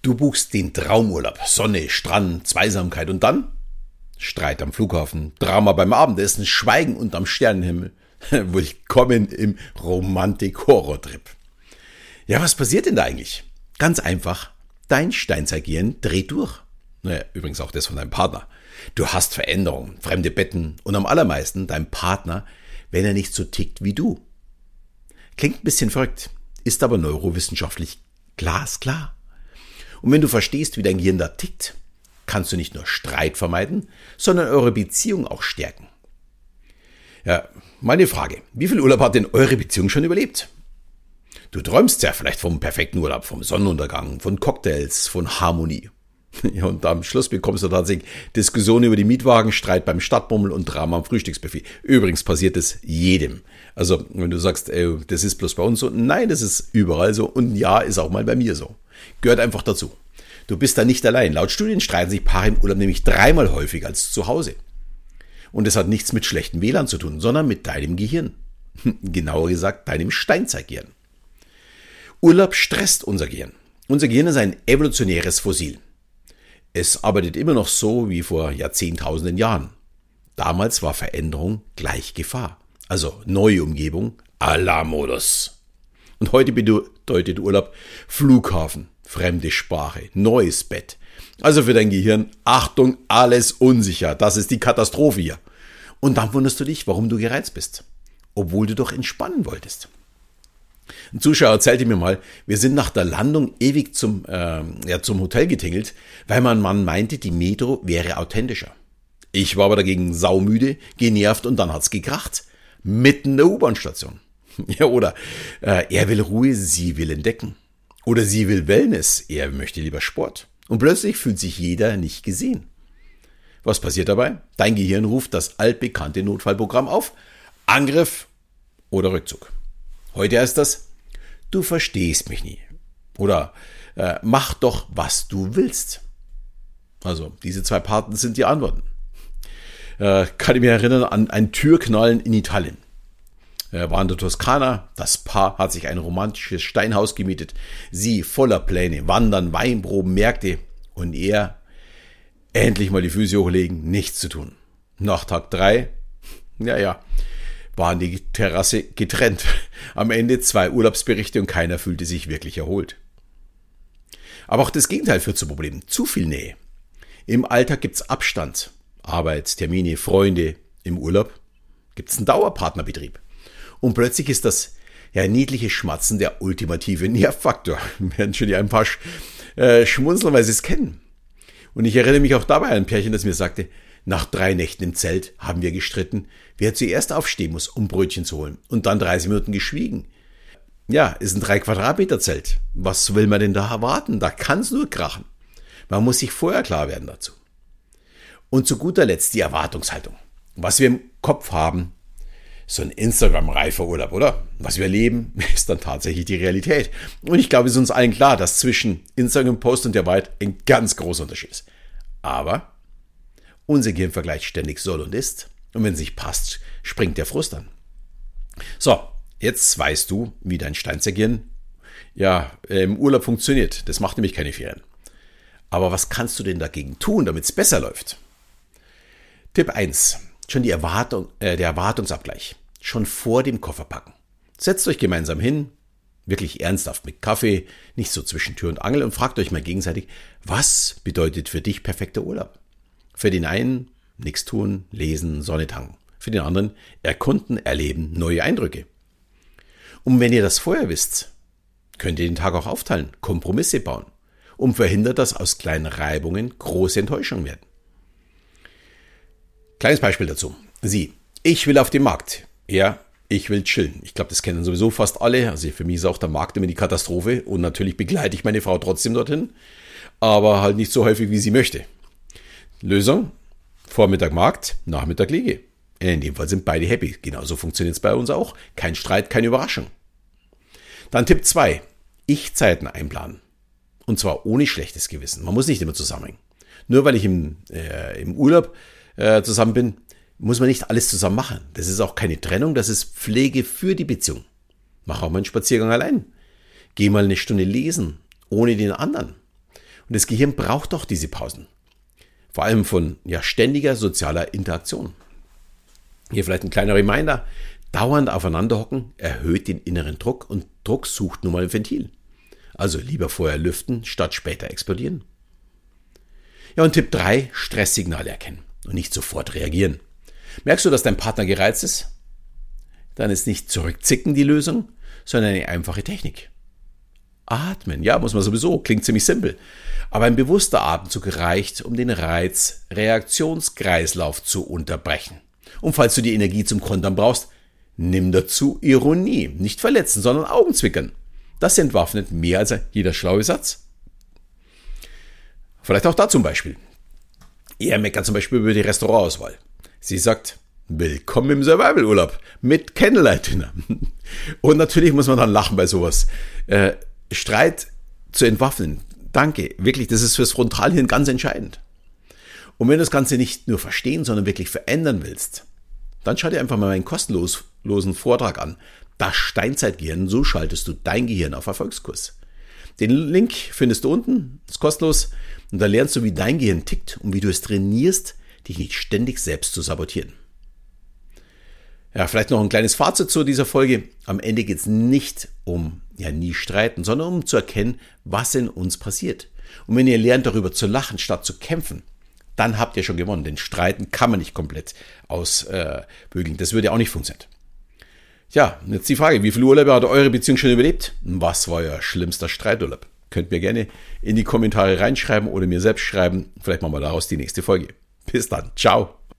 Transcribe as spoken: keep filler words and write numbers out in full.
Du buchst den Traumurlaub, Sonne, Strand, Zweisamkeit und dann Streit am Flughafen, Drama beim Abendessen, Schweigen unterm Sternenhimmel. Willkommen im Romantik-Horror-Trip. Ja, was passiert denn da eigentlich? Ganz einfach, dein Steinzeitgehirn dreht durch. Naja, übrigens auch das von deinem Partner. Du hast Veränderungen, fremde Betten und am allermeisten dein Partner, wenn er nicht so tickt wie du. Klingt ein bisschen verrückt, ist aber neurowissenschaftlich glasklar. Und wenn du verstehst, wie dein Gehirn da tickt, kannst du nicht nur Streit vermeiden, sondern eure Beziehung auch stärken. Ja, meine Frage, wie viel Urlaub hat denn eure Beziehung schon überlebt? Du träumst ja vielleicht vom perfekten Urlaub, vom Sonnenuntergang, von Cocktails, von Harmonie. Ja, und am Schluss bekommst du tatsächlich Diskussionen über die Mietwagen, Streit beim Stadtbummel und Drama am Frühstücksbuffet. Übrigens passiert es jedem. Also wenn du sagst, ey, das ist bloß bei uns so, nein, das ist überall so und ja, ist auch mal bei mir so. Gehört einfach dazu. Du bist da nicht allein. Laut Studien streiten sich Paare im Urlaub nämlich dreimal häufiger als zu Hause. Und das hat nichts mit schlechtem W L A N zu tun, sondern mit deinem Gehirn. Genauer gesagt, deinem Steinzeitgehirn. Urlaub stresst unser Gehirn. Unser Gehirn ist ein evolutionäres Fossil. Es arbeitet immer noch so wie vor Jahrzehntausenden Jahren. Damals war Veränderung gleich Gefahr. Also neue Umgebung, Alarmmodus. Und heute bedeutet Urlaub Flughafen, fremde Sprache, neues Bett. Also für dein Gehirn, Achtung, alles unsicher, das ist die Katastrophe hier. Und dann wunderst du dich, warum du gereizt bist, obwohl du doch entspannen wolltest. Ein Zuschauer erzählte mir mal, wir sind nach der Landung ewig zum, äh, ja, zum Hotel getingelt, weil mein Mann meinte, die Metro wäre authentischer. Ich war aber dagegen saumüde, genervt und dann hat's gekracht. Mitten in der U-Bahn-Station. Ja, oder äh, er will Ruhe, sie will entdecken. Oder sie will Wellness, er möchte lieber Sport. Und plötzlich fühlt sich jeder nicht gesehen. Was passiert dabei? Dein Gehirn ruft das altbekannte Notfallprogramm auf. Angriff oder Rückzug. Heute heißt das, du verstehst mich nie. Oder äh, mach doch, was du willst. Also diese zwei Parten sind die Antworten. Äh, kann ich mich erinnern an ein Türknallen in Italien. Er war in der Toskana, das Paar hat sich ein romantisches Steinhaus gemietet. Sie voller Pläne, Wandern, Weinproben, Märkte und er endlich mal die Füße hochlegen, nichts zu tun. Nach Tag drei, ja ja, waren die Terrasse getrennt. Am Ende zwei Urlaubsberichte und keiner fühlte sich wirklich erholt. Aber auch das Gegenteil führt zu Problemen. Zu viel Nähe. Im Alltag gibt's Abstand. Arbeit, Termine, Freunde. Im Urlaub gibt's einen Dauerpartnerbetrieb. Und plötzlich ist das ja niedliche Schmatzen der ultimative Nervfaktor. Werden schon ein paar äh, schmunzeln, weil sie es kennen. Und ich erinnere mich auch dabei an ein Pärchen, das mir sagte, nach drei Nächten im Zelt haben wir gestritten, wer zuerst aufstehen muss, um Brötchen zu holen. Und dann dreißig Minuten geschwiegen. Ja, ist ein drei Quadratmeter Zelt. Was will man denn da erwarten? Da kann es nur krachen. Man muss sich vorher klar werden dazu. Und zu guter Letzt die Erwartungshaltung. Was wir im Kopf haben, so ein Instagram-reifer Urlaub, oder? Was wir erleben, ist dann tatsächlich die Realität. Und ich glaube, es ist uns allen klar, dass zwischen Instagram-Post und der Wahrheit ein ganz großer Unterschied ist. Aber unser Gehirn vergleicht ständig soll und ist. Und wenn es nicht passt, springt der Frust an. So, jetzt weißt du, wie dein Steinzeitgehirn ja, im Urlaub funktioniert. Das macht nämlich keine Ferien. Aber was kannst du denn dagegen tun, damit es besser läuft? Tipp eins. Schon die Erwartung, äh, der Erwartungsabgleich. Schon vor dem Kofferpacken. Setzt euch gemeinsam hin, wirklich ernsthaft mit Kaffee, nicht so zwischen Tür und Angel und fragt euch mal gegenseitig, was bedeutet für dich perfekter Urlaub? Für den einen nichts tun, lesen, Sonne tanken. Für den anderen erkunden, erleben, neue Eindrücke. Und wenn ihr das vorher wisst, könnt ihr den Tag auch aufteilen, Kompromisse bauen und verhindert, dass aus kleinen Reibungen große Enttäuschungen werden. Kleines Beispiel dazu. Sie, ich will auf den Markt. Er, ich will chillen. Ich glaube, das kennen sowieso fast alle. Also für mich ist auch der Markt immer die Katastrophe und natürlich begleite ich meine Frau trotzdem dorthin, aber halt nicht so häufig, wie sie möchte. Lösung, Vormittag Markt, Nachmittag Liege. In dem Fall sind beide happy. Genauso funktioniert es bei uns auch. Kein Streit, keine Überraschung. Dann Tipp zwei, Ich-Zeiten einplanen. Und zwar ohne schlechtes Gewissen. Man muss nicht immer zusammenhängen. Nur weil ich im, äh, im Urlaub äh, zusammen bin, muss man nicht alles zusammen machen. Das ist auch keine Trennung, das ist Pflege für die Beziehung. Mach auch mal einen Spaziergang allein. Geh mal eine Stunde lesen, ohne den anderen. Und das Gehirn braucht doch diese Pausen. Vor allem von ja, ständiger sozialer Interaktion. Hier vielleicht ein kleiner Reminder. Dauernd aufeinanderhocken erhöht den inneren Druck und Druck sucht nun mal ein Ventil. Also lieber vorher lüften, statt später explodieren. Ja, und Tipp drei, Stresssignale erkennen und nicht sofort reagieren. Merkst du, dass dein Partner gereizt ist? Dann ist nicht zurückzicken die Lösung, sondern eine einfache Technik. Atmen, ja, muss man sowieso, klingt ziemlich simpel. Aber ein bewusster Atemzug reicht, um den Reiz-Reaktionskreislauf zu unterbrechen. Und falls du die Energie zum Kontern brauchst, nimm dazu Ironie. Nicht verletzen, sondern Augenzwinkern. Das entwaffnet mehr als jeder schlaue Satz. Vielleicht auch dazu ein Beispiel. Er meckert zum Beispiel über die Restaurantauswahl. Sie sagt, willkommen im Survival-Urlaub mit Candlelight-Dinner. Und natürlich muss man dann lachen bei sowas. Äh, Streit zu entwaffnen. Danke, wirklich, das ist fürs Frontalhirn ganz entscheidend. Und wenn du das Ganze nicht nur verstehen, sondern wirklich verändern willst, dann schau dir einfach mal meinen kostenlosen Vortrag an. Das Steinzeitgehirn, so schaltest du dein Gehirn auf Erfolgskurs. Den Link findest du unten, ist kostenlos. Und da lernst du, wie dein Gehirn tickt und wie du es trainierst, dich nicht ständig selbst zu sabotieren. Ja, vielleicht noch ein kleines Fazit zu dieser Folge. Am Ende geht es nicht um ja nie streiten, sondern um zu erkennen, was in uns passiert. Und wenn ihr lernt, darüber zu lachen, statt zu kämpfen, dann habt ihr schon gewonnen. Denn Streiten kann man nicht komplett ausbügeln. Das würde auch nicht funktionieren. Ja, jetzt die Frage, wie viele Urlaube hat eure Beziehung schon überlebt? Was war euer schlimmster Streiturlaub? Könnt mir gerne in die Kommentare reinschreiben oder mir selbst schreiben. Vielleicht machen wir daraus die nächste Folge. Bis dann. Ciao.